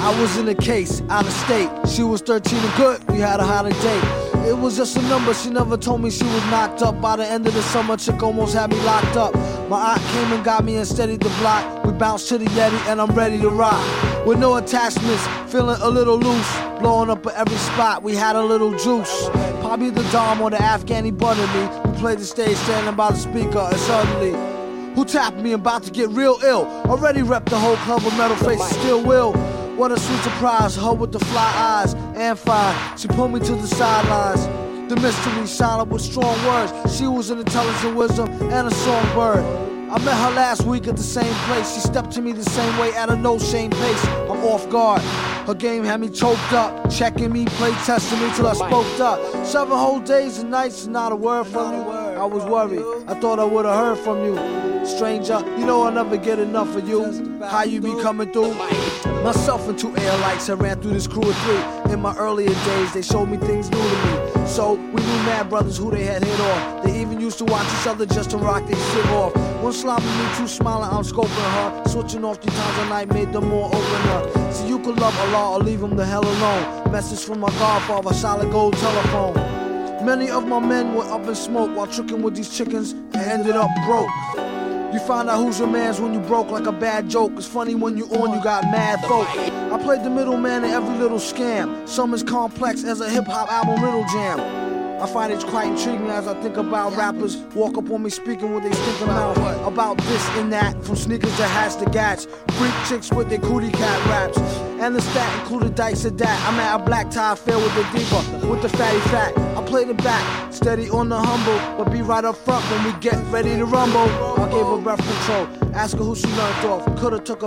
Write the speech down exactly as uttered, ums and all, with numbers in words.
I was in the case, out of state. She was thirteen and good, we had a holiday. It was just a number, she never told me she was knocked up. By the end of the summer, chick almost had me locked up. My aunt came and got me and steadied the block. We bounced to the Yeti and I'm ready to rock. With no attachments, feeling a little loose. Blowing up at every spot, we had a little juice. Probably the Dom or the Afghani buttered me. We played the stage standing by the speaker and suddenly, who tapped me about to get real ill? Already repped the whole club with metal faces, still will. What a sweet surprise, her with the fly eyes and fine. She pulled me to the sidelines. The mystery silent with strong words. She was an intelligent wisdom and a songbird. I met her last week at the same place. She stepped to me the same way at a no-shame pace. I'm off guard. Her game had me choked up, checking me, play testing me till I spoke up. Seven whole days and nights and not a word from you. I was worried. I thought I would have heard from you. Stranger, you know I'll never get enough of you. How you be coming through? Myself and two air lights, I ran through this crew of three. In my earlier days, they showed me things new to me. So we knew mad brothers who they had hit off. They even used to watch each other just to rock their shit off. One slopping me, two smiling, I'm scoping her. Switching off three times a night made them more opener. So you could love Allah or leave him the hell alone. Message from my godfather, solid gold telephone. Many of my men were up in smoke while tricking with these chickens and ended up broke. You find out who's your man's when you broke like a bad joke. It's funny when you on, you got mad folk. I played the middleman in every little scam. Some as complex as a hip-hop album riddle jam. I find it quite intriguing as I think about rappers walk up on me speaking with their stinking mouth about this and that, from sneakers to hats to gats. Freak chicks with their cootie cat raps. And the stat included dice at that. I'm at a black tie affair with the diva, with the fatty fat. I play the back, steady on the humble, but be right up front when we get ready to rumble. I gave her breath control, ask her who she learned off. Coulda took a